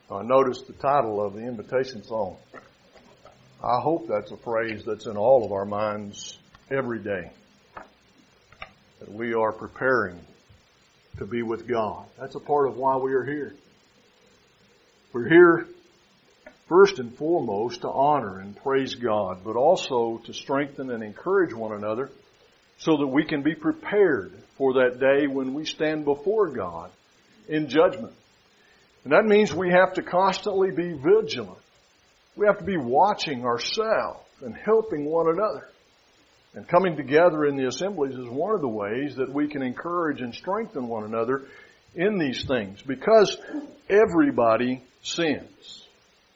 I noticed the title of the invitation song. I hope that's a phrase that's in all of our minds every day. That we are preparing to be with God. That's a part of why we are here. We're here first and foremost to honor and praise God, but also to strengthen and encourage one another so that we can be prepared for that day when we stand before God in judgment. And that means we have to constantly be vigilant. We have to be watching ourselves and helping one another. And coming together in the assemblies is one of the ways that we can encourage and strengthen one another in these things, because everybody sins.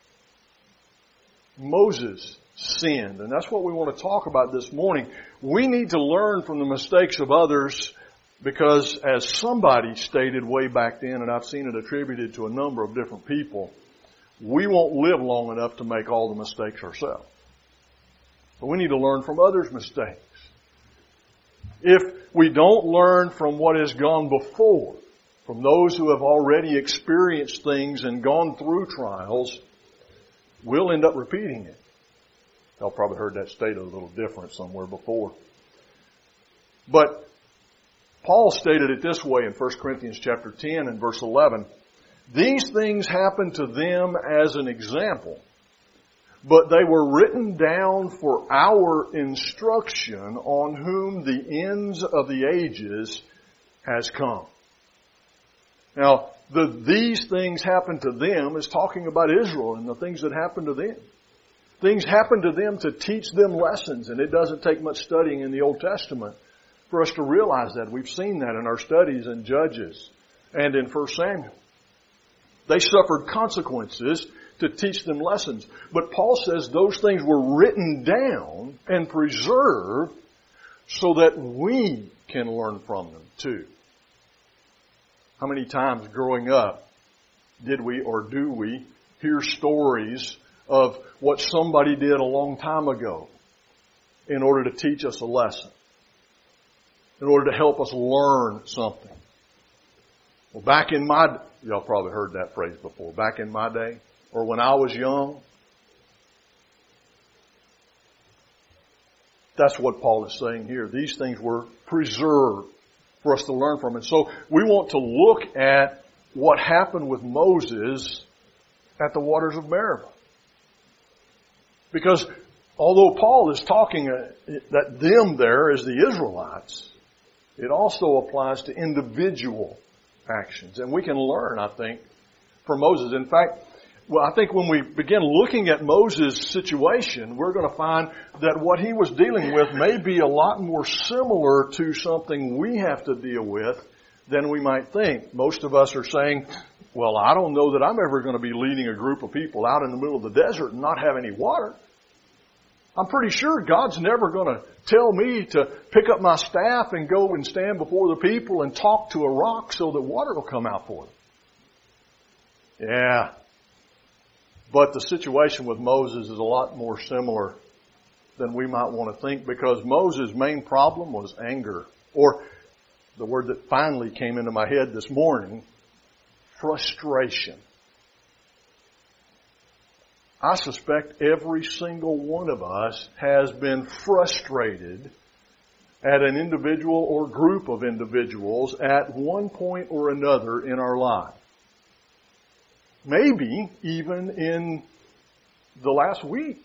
Moses sinned, and that's what we want to talk about this morning. We need to learn from the mistakes of others, because as somebody stated way back then, and I've seen it attributed to a number of different people, we won't live long enough to make all the mistakes ourselves. But we need to learn from others' mistakes. If we don't learn from what has gone before, from those who have already experienced things and gone through trials, we'll end up repeating it. Y'all probably heard that stated a little different somewhere before. But Paul stated it this way in 1 Corinthians chapter 10 and verse 11. These things happened to them as an example, but they were written down for our instruction, on whom the ends of the ages has come. Now, these things happened to them is talking about Israel and the things that happened to them. Things happened to them to teach them lessons, and it doesn't take much studying in the Old Testament for us to realize that. We've seen that in our studies in Judges and in 1 Samuel. They suffered consequences to teach them lessons. But Paul says those things were written down and preserved so that we can learn from them too. How many times growing up did we or do we hear stories of what somebody did a long time ago in order to teach us a lesson, in order to help us learn something? Well, y'all probably heard that phrase before, back in my day, or when I was young. That's what Paul is saying here. These things were preserved for us to learn from. And so we want to look at what happened with Moses at the waters of Meribah. Because although Paul is talking that them there is the Israelites, it also applies to individual actions. And we can learn, I think, from Moses. In fact, I think when we begin looking at Moses' situation, we're going to find that what he was dealing with may be a lot more similar to something we have to deal with than we might think. Most of us are saying, well, I don't know that I'm ever going to be leading a group of people out in the middle of the desert and not have any water. I'm pretty sure God's never going to tell me to pick up my staff and go and stand before the people and talk to a rock so that water will come out for them. Yeah. But the situation with Moses is a lot more similar than we might want to think, because Moses' main problem was anger, or the word that finally came into my head this morning, frustration. I suspect every single one of us has been frustrated at an individual or group of individuals at one point or another in our life. Maybe even in the last week.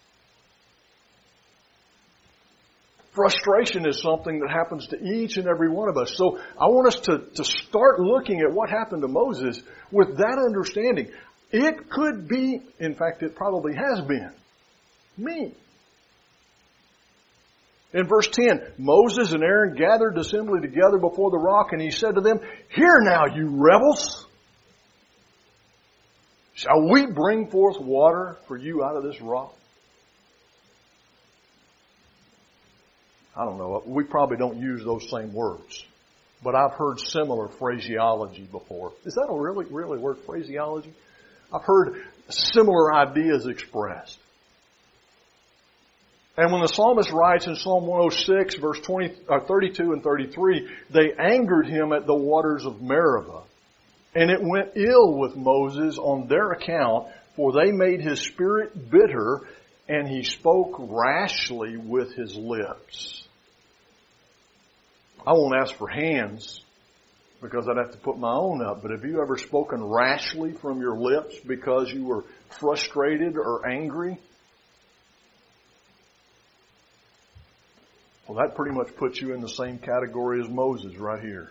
Frustration is something that happens to each and every one of us. So I want us to start looking at what happened to Moses with that understanding. It could be, in fact, it probably has been, me. In verse 10, Moses and Aaron gathered the assembly together before the rock, and he said to them, "Hear now, you rebels! Shall we bring forth water for you out of this rock?" I don't know. We probably don't use those same words. But I've heard similar phraseology before. Is that a really word, phraseology? I've heard similar ideas expressed. And when the psalmist writes in Psalm 106, verse 32 and 33, they angered him at the waters of Meribah. And it went ill with Moses on their account, for they made his spirit bitter, and he spoke rashly with his lips. I won't ask for hands, because I'd have to put my own up. But have you ever spoken rashly from your lips because you were frustrated or angry? Well, that pretty much puts you in the same category as Moses right here.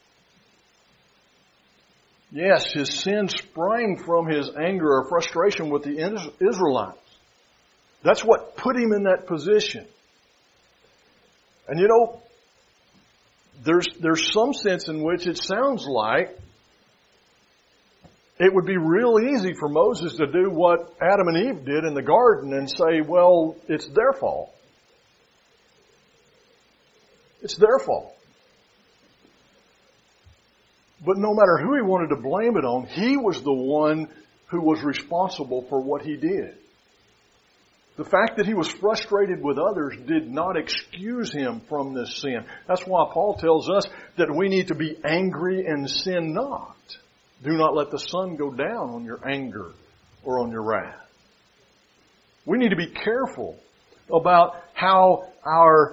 Yes, his sin sprang from his anger or frustration with the Israelites. That's what put him in that position. And you know, there's some sense in which it sounds like it would be real easy for Moses to do what Adam and Eve did in the garden and say, well, it's their fault. It's their fault. But no matter who he wanted to blame it on, he was the one who was responsible for what he did. The fact that he was frustrated with others did not excuse him from this sin. That's why Paul tells us that we need to be angry and sin not. Do not let the sun go down on your anger or on your wrath. We need to be careful about how our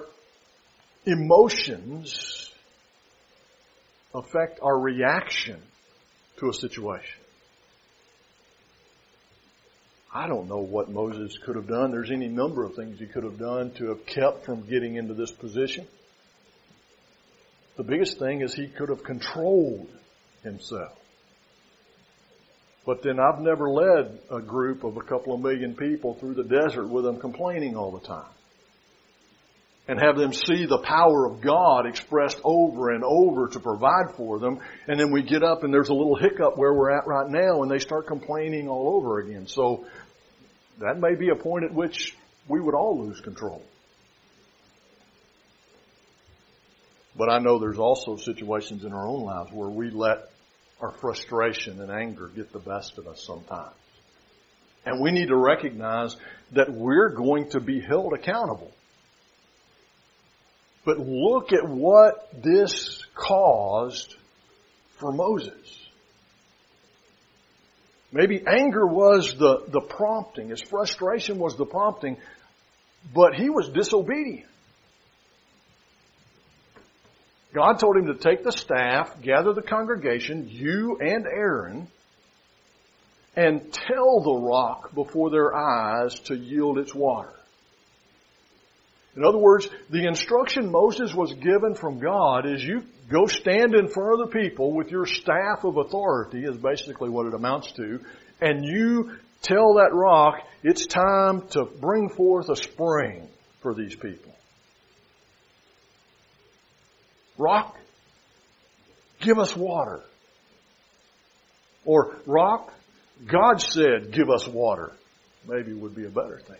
emotions affect our reaction to a situation. I don't know what Moses could have done. There's any number of things he could have done to have kept from getting into this position. The biggest thing is he could have controlled himself. But then I've never led a group of a couple of million people through the desert with them complaining all the time. And have them see the power of God expressed over and over to provide for them. And then we get up and there's a little hiccup where we're at right now and they start complaining all over again. So that may be a point at which we would all lose control. But I know there's also situations in our own lives where we let our frustration and anger get the best of us sometimes. And we need to recognize that we're going to be held accountable. But look at what this caused for Moses. Maybe anger was the prompting. His frustration was the prompting. But he was disobedient. God told him to take the staff, gather the congregation, you and Aaron, and tell the rock before their eyes to yield its water. In other words, the instruction Moses was given from God is you go stand in front of the people with your staff of authority, is basically what it amounts to, and you tell that rock it's time to bring forth a spring for these people. Rock, give us water. Or rock, God said give us water. Maybe would be a better thing.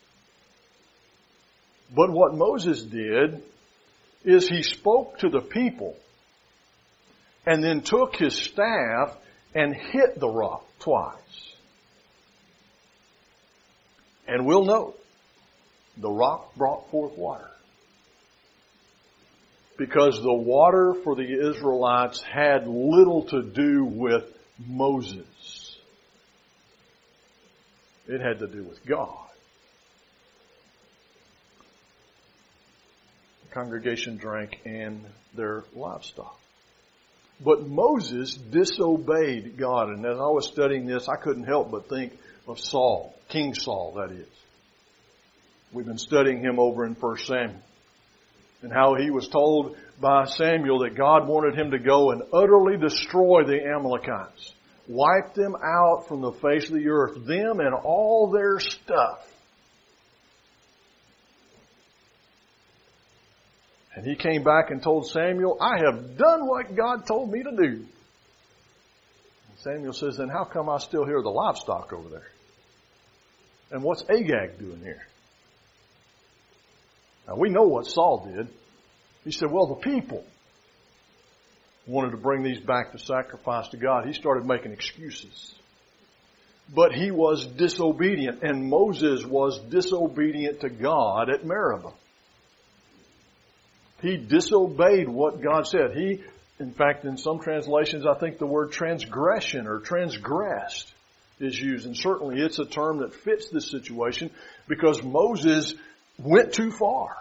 But what Moses did is he spoke to the people and then took his staff and hit the rock twice. And we'll note, the rock brought forth water. Because the water for the Israelites had little to do with Moses. It had to do with God. Congregation drank and their livestock. But Moses disobeyed God. And as I was studying this, I couldn't help but think of Saul, King Saul, that is. We've been studying him over in 1 Samuel. And how he was told by Samuel that God wanted him to go and utterly destroy the Amalekites. Wipe them out from the face of the earth, them and all their stuff. And he came back and told Samuel, I have done what God told me to do. And Samuel says, then how come I still hear the livestock over there? And what's Agag doing here? Now we know what Saul did. He said, well, the people wanted to bring these back to sacrifice to God. He started making excuses. But he was disobedient, and Moses was disobedient to God at Meribah. He disobeyed what God said. He In fact, in some translations, I think the word transgression or transgressed is used. And certainly it's a term that fits this situation because Moses went too far.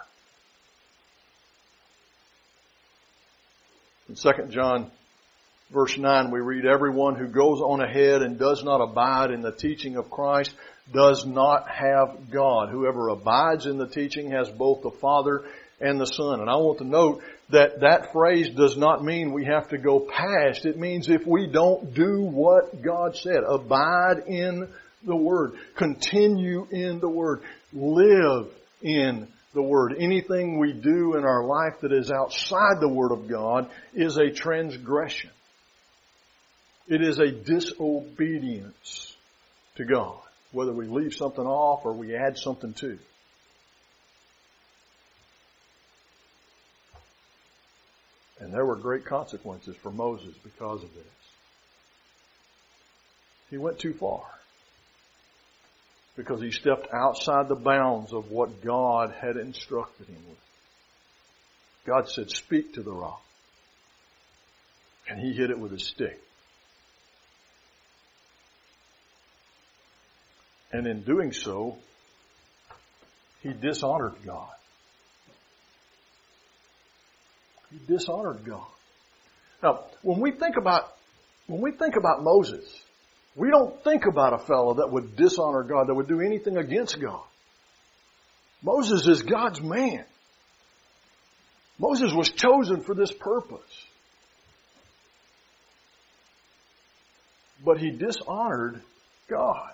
In 2 John verse 9, we read, everyone who goes on ahead and does not abide in the teaching of Christ does not have God. Whoever abides in the teaching has both the Father and the Son. And I want to note that that phrase does not mean we have to go past. It means if we don't do what God said, abide in the Word, continue in the Word, live in the Word. Anything we do in our life that is outside the Word of God is a transgression. It is a disobedience to God, whether we leave something off or we add something to. And there were great consequences for Moses because of this. He went too far because he stepped outside the bounds of what God had instructed him with. God said, speak to the rock. And he hit it with his stick. And in doing so, he dishonored God. He dishonored God. Now, when we think about Moses, we don't think about a fellow that would dishonor God, that would do anything against God. Moses is God's man. Moses was chosen for this purpose. But he dishonored God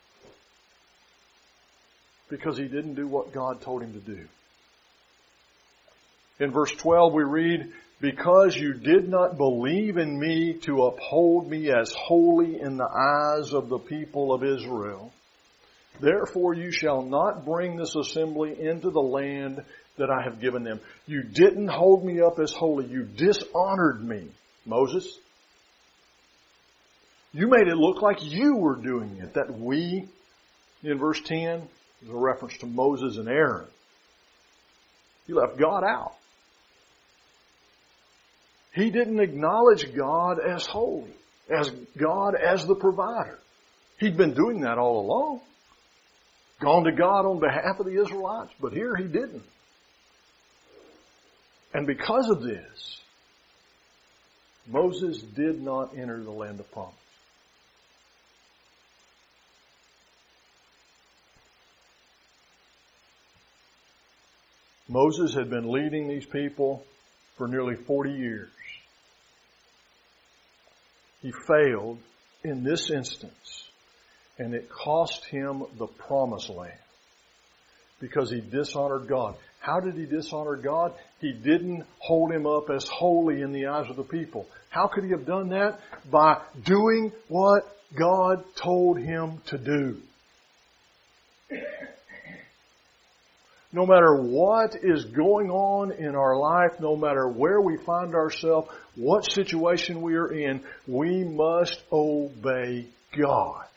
because he didn't do what God told him to do. In verse 12 we read, because you did not believe in me to uphold me as holy in the eyes of the people of Israel, therefore you shall not bring this assembly into the land that I have given them. You didn't hold me up as holy. You dishonored me, Moses. You made it look like you were doing it. That we, in verse 10, is a reference to Moses and Aaron. You left God out. He didn't acknowledge God as holy, as God as the provider. He'd been doing that all along. Gone to God on behalf of the Israelites, but here he didn't. And because of this, Moses did not enter the land of promise. Moses had been leading these people for nearly 40 years. He failed in this instance, and it cost him the promised land because he dishonored God. How did he dishonor God? He didn't hold him up as holy in the eyes of the people. How could he have done that? By doing what God told him to do. No matter what is going on in our life, no matter where we find ourselves, what situation we are in, we must obey God.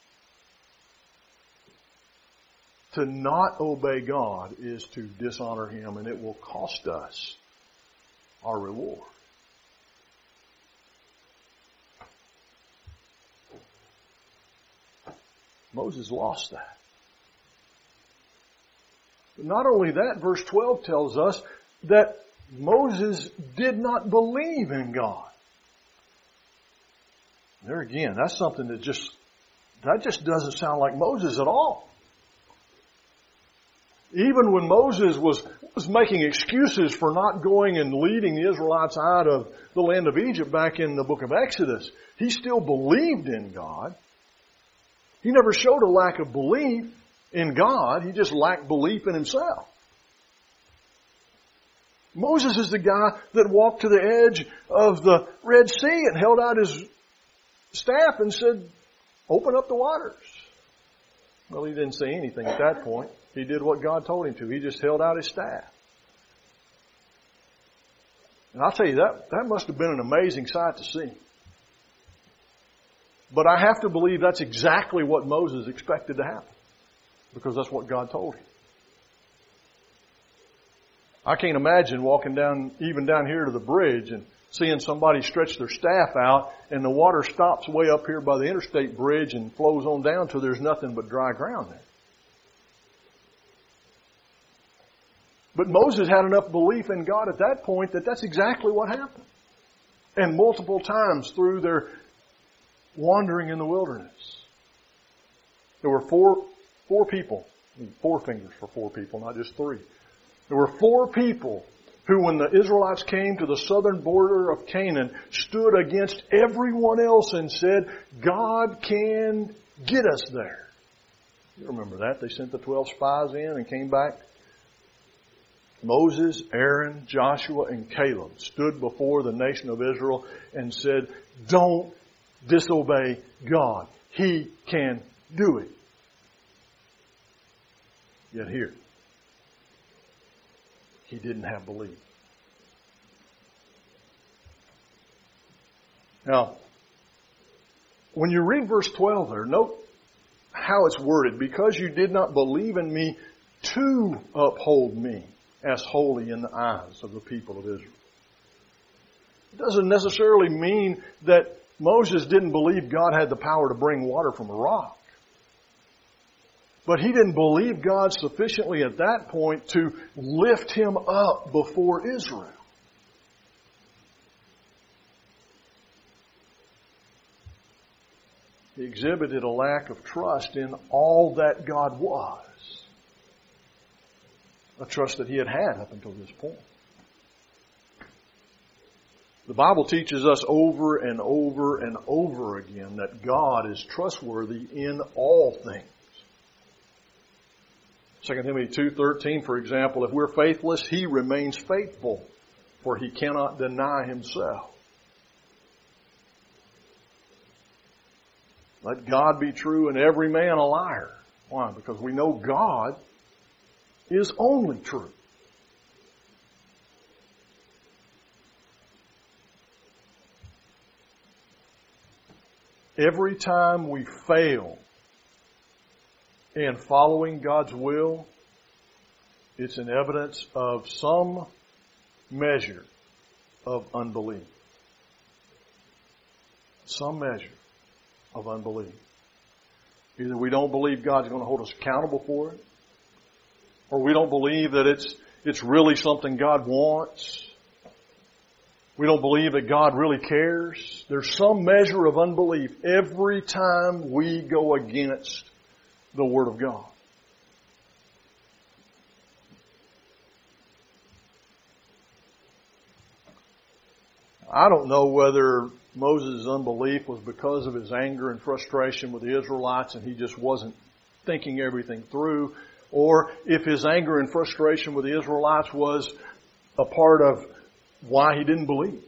To not obey God is to dishonor Him, and it will cost us our reward. Moses lost that. But not only that, verse 12 tells us that Moses did not believe in God. There again, that's something that just doesn't sound like Moses at all. Even when Moses was making excuses for not going and leading the Israelites out of the land of Egypt back in the book of Exodus, he still believed in God. He never showed a lack of belief in God. He just lacked belief in himself. Moses is the guy that walked to the edge of the Red Sea and held out his staff and said, "Open up the waters." Well, he didn't say anything at that point. He did what God told him to. He just held out his staff. And I'll tell you, that must have been an amazing sight to see. But I have to believe that's exactly what Moses expected to happen, because that's what God told him. I can't imagine walking down, even down here to the bridge, and seeing somebody stretch their staff out and the water stops way up here by the interstate bridge and flows on down till there's nothing but dry ground there. But Moses had enough belief in God at that point that that's exactly what happened. And multiple times through their wandering in the wilderness. There were four people. 4 fingers for 4 people, not just 3. There were 4 people who, when the Israelites came to the southern border of Canaan, stood against everyone else and said, God can get us there. You remember that? They sent the 12 spies in and came back. Moses, Aaron, Joshua, and Caleb stood before the nation of Israel and said, don't disobey God. He can do it. Yet here, he didn't have belief. Now, when you read verse 12 there, note how it's worded. Because you did not believe in me to uphold me as holy in the eyes of the people of Israel. It doesn't necessarily mean that Moses didn't believe God had the power to bring water from a rock. But he didn't believe God sufficiently at that point to lift him up before Israel. He exhibited a lack of trust in all that God was. A trust that he had had up until this point. The Bible teaches us over and over and over again that God is trustworthy in all things. 2 Timothy 2:13, for example, if we're faithless, he remains faithful, for he cannot deny himself. Let God be true and every man a liar. Why? Because we know God is only true. Every time we fail in following God's will, it's an evidence of some measure of unbelief. Some measure of unbelief. Either we don't believe God's going to hold us accountable for it, or we don't believe that it's really something God wants. We don't believe that God really cares. There's some measure of unbelief every time we go against the Word of God. I don't know whether Moses' unbelief was because of his anger and frustration with the Israelites and he just wasn't thinking everything through, or if his anger and frustration with the Israelites was a part of why he didn't believe.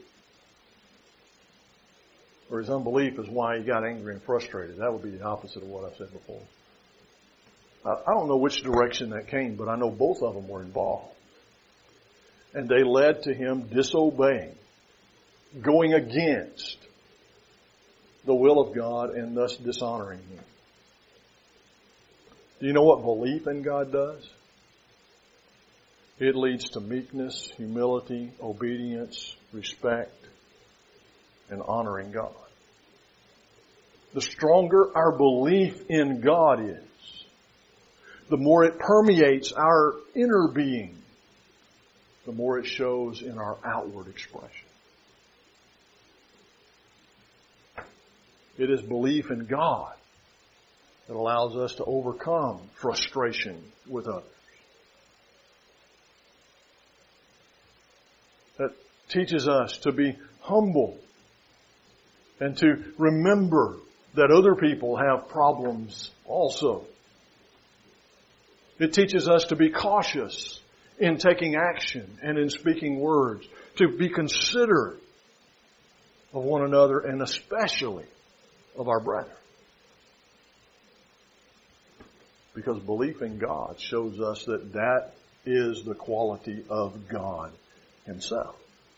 Or his unbelief is why he got angry and frustrated. That would be the opposite of what I said before. I don't know which direction that came, but I know both of them were involved. And they led to him disobeying, going against the will of God and thus dishonoring him. Do you know what belief in God does? It leads to meekness, humility, obedience, respect, and honoring God. The stronger our belief in God is, the more it permeates our inner being, the more it shows in our outward expression. It is belief in God that allows us to overcome frustration with others. That teaches us to be humble and to remember that other people have problems also. It teaches us to be cautious in taking action and in speaking words, to be considerate of one another and especially of our brethren. Because belief in God shows us that that is the quality of God Himself.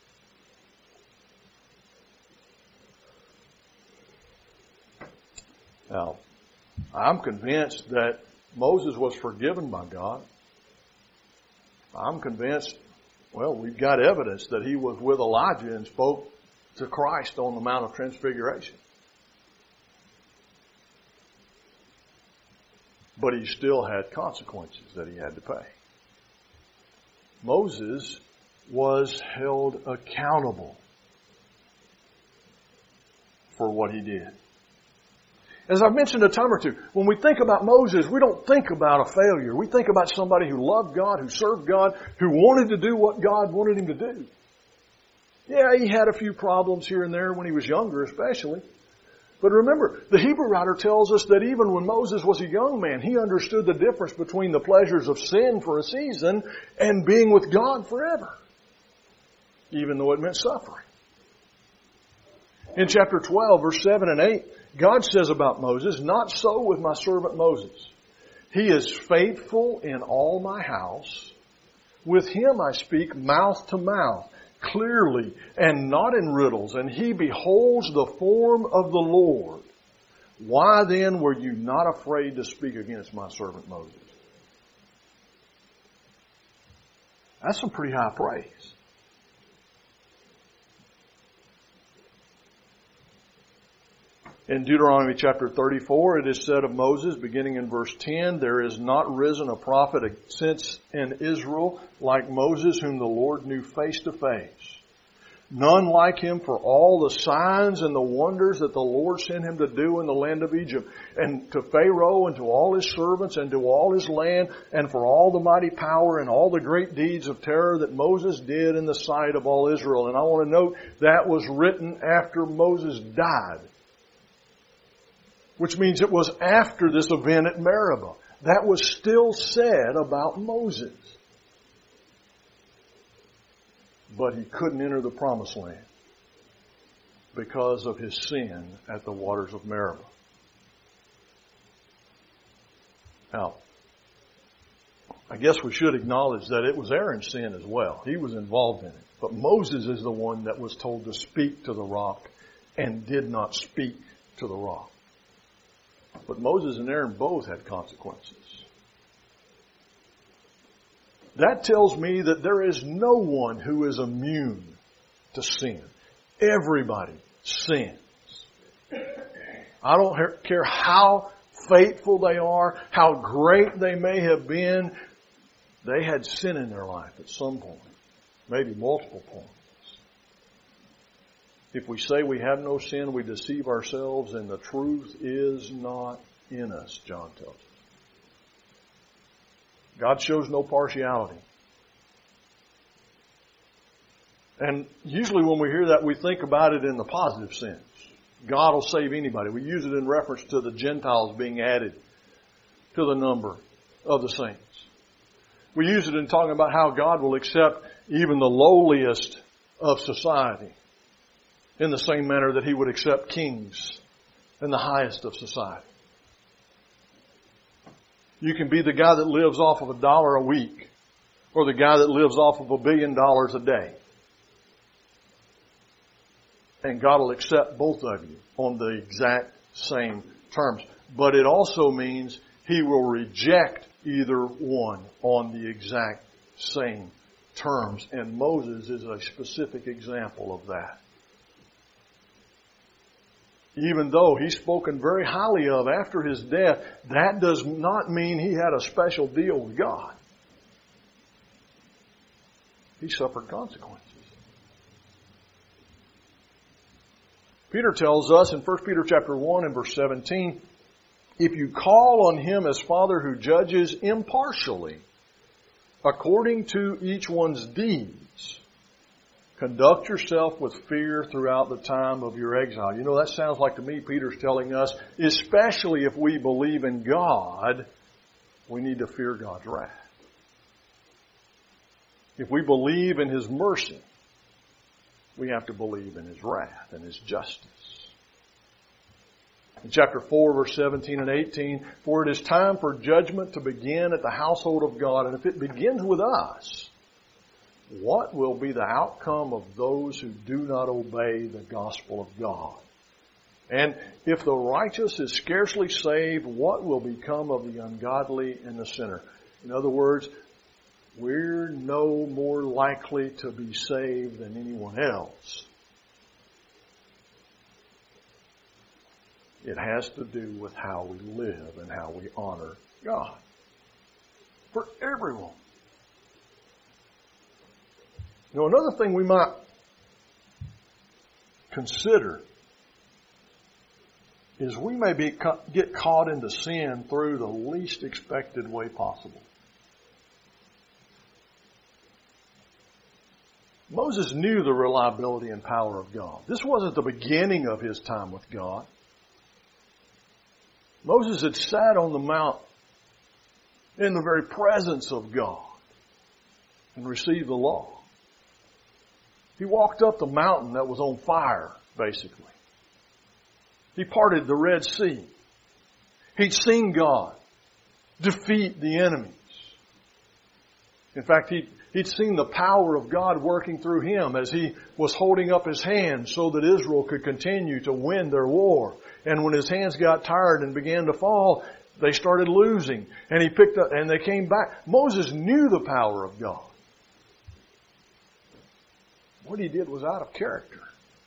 Now, I'm convinced that Moses was forgiven by God. I'm convinced, well, we've got evidence that he was with Elijah and spoke to Christ on the Mount of Transfiguration. But he still had consequences that he had to pay. Moses was held accountable for what he did. As I've mentioned a time or two, when we think about Moses, we don't think about a failure. We think about somebody who loved God, who served God, who wanted to do what God wanted him to do. Yeah, he had a few problems here and there when he was younger, especially. But remember, the Hebrew writer tells us that even when Moses was a young man, he understood the difference between the pleasures of sin for a season and being with God forever, even though it meant suffering. In chapter 12, verse 7 and 8, God says about Moses, "Not so with my servant Moses. He is faithful in all my house. With him I speak mouth to mouth, clearly and not in riddles, and he beholds the form of the Lord. Why then were you not afraid to speak against my servant Moses?" That's some pretty high praise. In Deuteronomy chapter 34, it is said of Moses, beginning in verse 10, "There is not risen a prophet since in Israel like Moses, whom the Lord knew face to face. None like him for all the signs and the wonders that the Lord sent him to do in the land of Egypt, and to Pharaoh and to all his servants and to all his land, and for all the mighty power and all the great deeds of terror that Moses did in the sight of all Israel." And I want to note that was written after Moses died, which means it was after this event at Meribah. That was still said about Moses. But he couldn't enter the promised land because of his sin at the waters of Meribah. Now, I guess we should acknowledge that it was Aaron's sin as well. He was involved in it. But Moses is the one that was told to speak to the rock and did not speak to the rock. But Moses and Aaron both had consequences. That tells me that there is no one who is immune to sin. Everybody sins. I don't care how faithful they are, how great they may have been, they had sin in their life at some point, maybe multiple points. If we say we have no sin, we deceive ourselves, and the truth is not in us, John tells us. God shows no partiality. And usually when we hear that, we think about it in the positive sense. God will save anybody. We use it in reference to the Gentiles being added to the number of the saints. We use it in talking about how God will accept even the lowliest of society in the same manner that He would accept kings and the highest of society. You can be the guy that lives off of $1 a week or the guy that lives off of $1 billion a day. And God will accept both of you on the exact same terms. But it also means He will reject either one on the exact same terms. And Moses is a specific example of that. Even though he's spoken very highly of after his death, that does not mean he had a special deal with God. He suffered consequences. Peter tells us in 1 Peter chapter 1 and verse 17, "If you call on Him as Father who judges impartially, according to each one's deeds, conduct yourself with fear throughout the time of your exile." You know, that sounds like to me Peter's telling us, especially if we believe in God, we need to fear God's wrath. If we believe in His mercy, we have to believe in His wrath and His justice. In chapter 4, verse 17 and 18, "For it is time for judgment to begin at the household of God, and if it begins with us, what will be the outcome of those who do not obey the gospel of God? And if the righteous is scarcely saved, what will become of the ungodly and the sinner?" In other words, we're no more likely to be saved than anyone else It has to do with how we live and how we honor God. For everyone. You know, another thing we might consider is we may get caught into sin through the least expected way possible. Moses knew the reliability and power of God. This wasn't the beginning of his time with God. Moses had sat on the mount in the very presence of God and received the law. He walked up the mountain that was on fire, basically. He parted the Red Sea. He'd seen God defeat the enemies. In fact, he'd seen the power of God working through him as he was holding up his hands so that Israel could continue to win their war. And when his hands got tired and began to fall, they started losing. And he picked up, and they came back. Moses knew the power of God. What he did was out of character.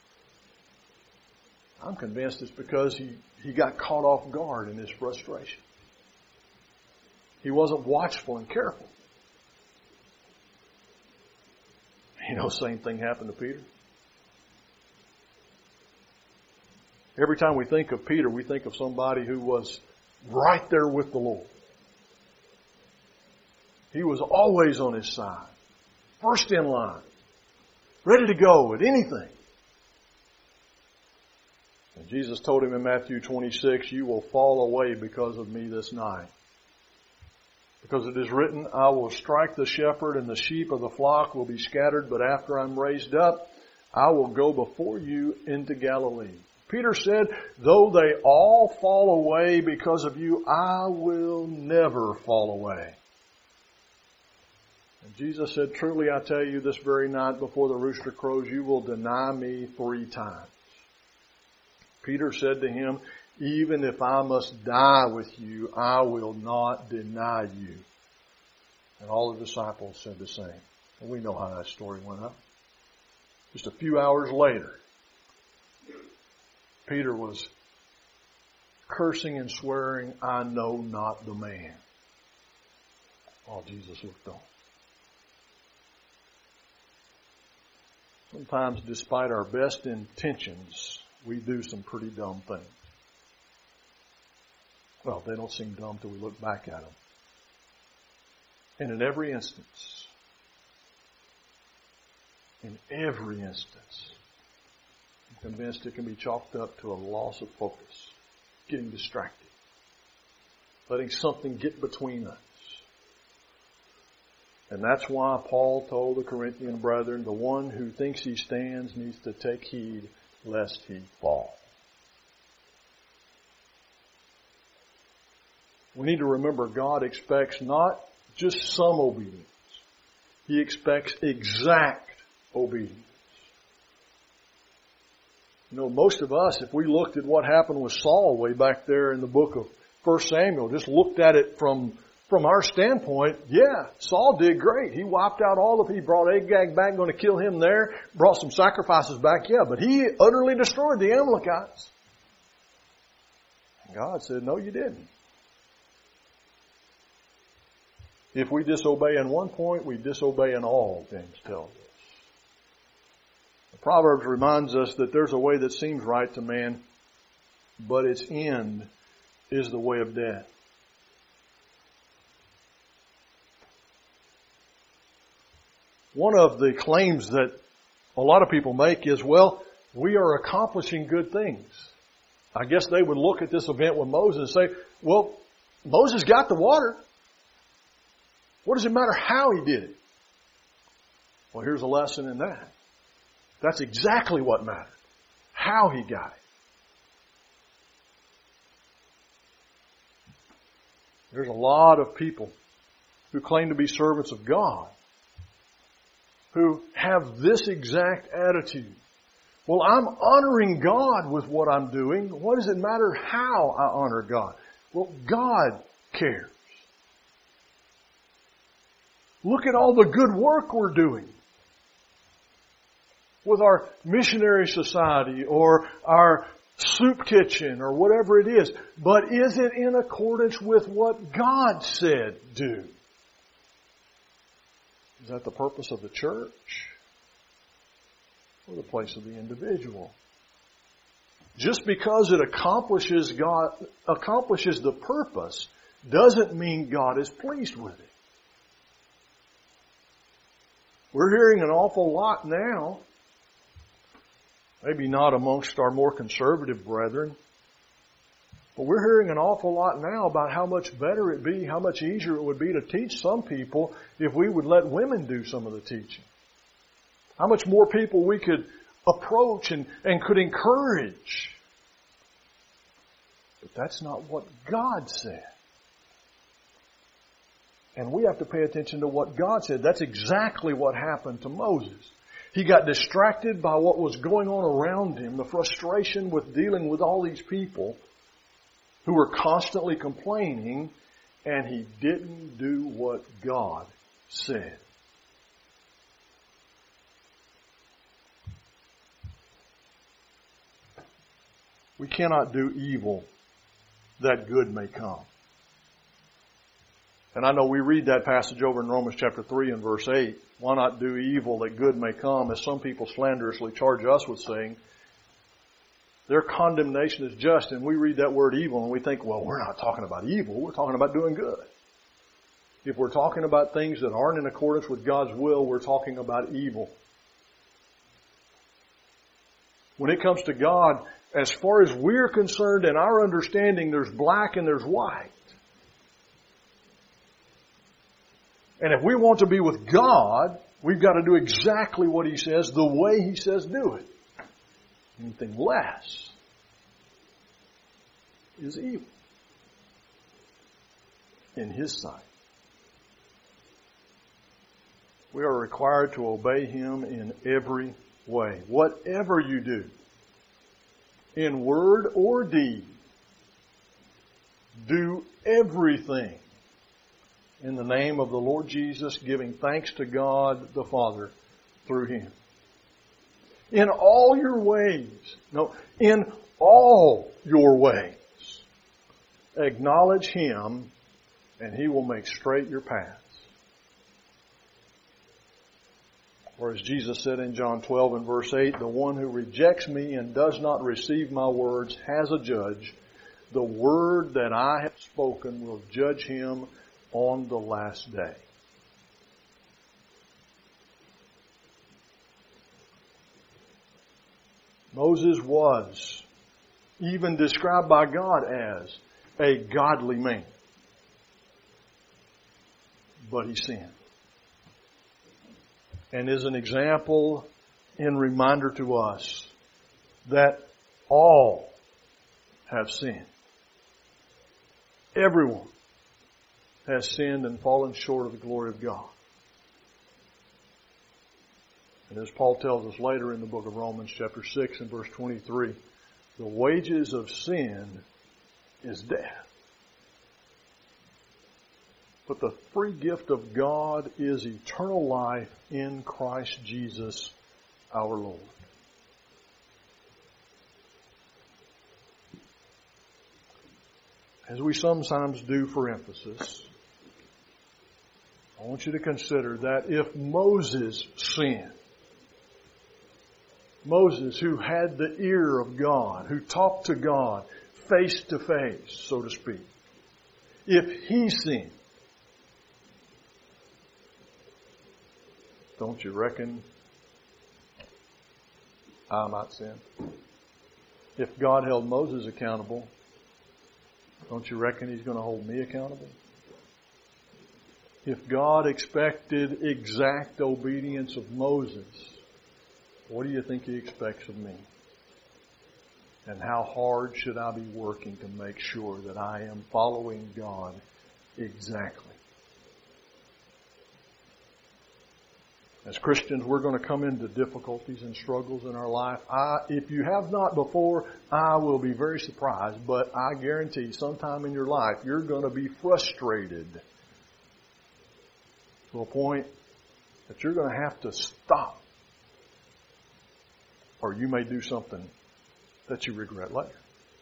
I'm convinced it's because he got caught off guard in his frustration. He wasn't watchful and careful. You know, same thing happened to Peter. Every time we think of Peter, we think of somebody who was right there with the Lord. He was always on his side. First in line. Ready to go at anything. And Jesus told him in Matthew 26, you will fall away because of me this night. Because it is written, I will strike the shepherd and the sheep of the flock will be scattered, but after I'm raised up, I will go before you into Galilee. Peter said, though they all fall away because of you, I will never fall away. And Jesus said, truly I tell you, this very night before the rooster crows, you will deny me 3 times. Peter said to him, even if I must die with you, I will not deny you. And all the disciples said the same. And we know how that story went up. Just a few hours later, Peter was cursing and swearing, I know not the man. While Jesus looked on. Sometimes, despite our best intentions, we do some pretty dumb things. Well, they don't seem dumb till we look back at them. And in every instance, I'm convinced it can be chalked up to a loss of focus, getting distracted, letting something get between us. And that's why Paul told the Corinthian brethren, the one who thinks he stands needs to take heed lest he fall. We need to remember God expects not just some obedience. He expects exact obedience. You know, most of us, if we looked at what happened with Saul way back there in the book of 1 Samuel, just looked at it from our standpoint, yeah, Saul did great. He wiped out all of it. He brought Agag back, going to kill him there, brought some sacrifices back, yeah, but he utterly destroyed the Amalekites. And God said, no, you didn't. If we disobey in one point, we disobey in all, James tells us. The Proverbs reminds us that there's a way that seems right to man, but its end is the way of death. One of the claims that a lot of people make is, well, we are accomplishing good things. I guess they would look at this event with Moses and say, well, Moses got the water. What does it matter how he did it? Well, here's a lesson in that. That's exactly what mattered. How he got it. There's a lot of people who claim to be servants of God who have this exact attitude. Well, I'm honoring God with what I'm doing. What does it matter how I honor God? Well, God cares. Look at all the good work we're doing with our missionary society or our soup kitchen or whatever it is. But is it in accordance with what God said do? Is that the purpose of the church? Or the place of the individual? Just because it accomplishes the purpose doesn't mean God is pleased with it. We're hearing an awful lot now, maybe not amongst our more conservative brethren, but we're hearing an awful lot now about how much better it'd be, how much easier it would be to teach some people if we would let women do some of the teaching. How much more people we could approach and could encourage. But that's not what God said. And we have to pay attention to what God said. That's exactly what happened to Moses. He got distracted by what was going on around him, the frustration with dealing with all these people who were constantly complaining, and he didn't do what God said. We cannot do evil that good may come. And I know we read that passage over in Romans chapter 3 and verse 8. Why not do evil that good may come, as some people slanderously charge us with saying. Their condemnation is just, and we read that word evil and we think, well, we're not talking about evil, we're talking about doing good. If we're talking about things that aren't in accordance with God's will, we're talking about evil. When it comes to God, as far as we're concerned and our understanding, there's black and there's white. And if we want to be with God, we've got to do exactly what He says, the way He says do it. Anything less is evil in His sight. We are required to obey Him in every way. Whatever you do, in word or deed, do everything in the name of the Lord Jesus, giving thanks to God the Father through Him. In all your ways, in all your ways, acknowledge Him, and He will make straight your paths. Or as Jesus said in John 12 and verse 8, the one who rejects me and does not receive my words has a judge. The word that I have spoken will judge him on the last day. Moses was even described by God as a godly man. But he sinned. And is an example and reminder to us that all have sinned. Everyone has sinned and fallen short of the glory of God. And as Paul tells us later in the book of Romans chapter 6 and verse 23, the wages of sin is death. But the free gift of God is eternal life in Christ Jesus our Lord. As we sometimes do for emphasis, I want you to consider that if Moses sinned, Moses, who had the ear of God, who talked to God face to face, so to speak, if he sinned, don't you reckon I might sin? If God held Moses accountable, don't you reckon He's going to hold me accountable? If God expected exact obedience of Moses, what do you think He expects of me? And how hard should I be working to make sure that I am following God exactly? As Christians, we're going to come into difficulties and struggles in our life. If you have not before, I will be very surprised, but I guarantee sometime in your life you're going to be frustrated to a point that you're going to have to stop. Or you may do something that you regret later.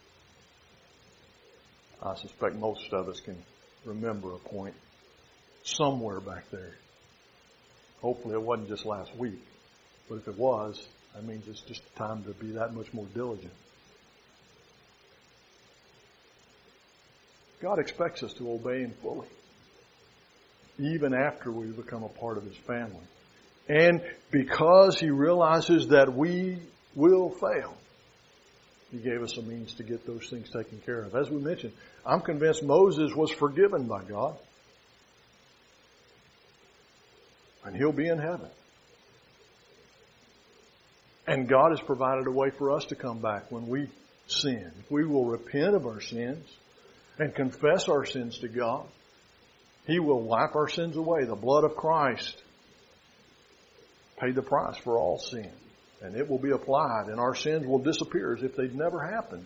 I suspect most of us can remember a point somewhere back there. Hopefully it wasn't just last week. But if it was, that means it's just time to be that much more diligent. God expects us to obey Him fully, even after we become a part of His family. And because He realizes that we will fail, He gave us a means to get those things taken care of. As we mentioned, I'm convinced Moses was forgiven by God. And he'll be in heaven. And God has provided a way for us to come back when we sin. If we will repent of our sins and confess our sins to God, He will wipe our sins away. The blood of Christ paid the price for all sin. And it will be applied, and our sins will disappear as if they'd never happened.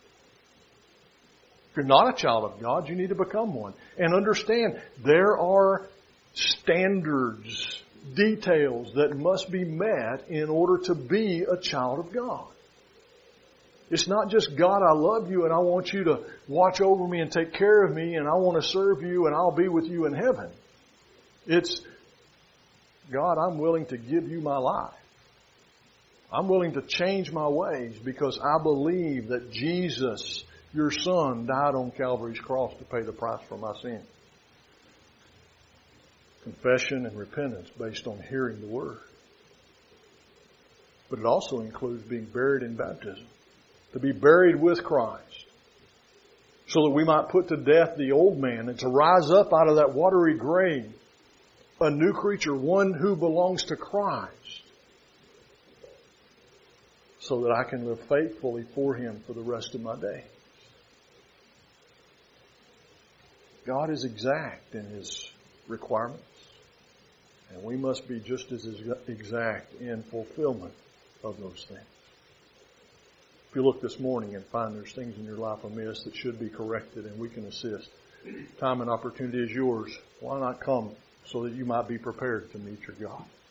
If you're not a child of God, you need to become one. And understand, there are standards, details that must be met in order to be a child of God. It's not just, God, I love you and I want you to watch over me and take care of me and I want to serve you and I'll be with you in heaven. It's, God, I'm willing to give you my life. I'm willing to change my ways because I believe that Jesus, your Son, died on Calvary's cross to pay the price for my sin. Confession and repentance based on hearing the Word. But it also includes being buried in baptism. To be buried with Christ. So that we might put to death the old man and to rise up out of that watery grave a new creature, one who belongs to Christ. So that I can live faithfully for Him for the rest of my days. God is exact in His requirements. And we must be just as exact in fulfillment of those things. If you look this morning and find there's things in your life amiss that should be corrected and we can assist, time and opportunity is yours. Why not come so that you might be prepared to meet your God?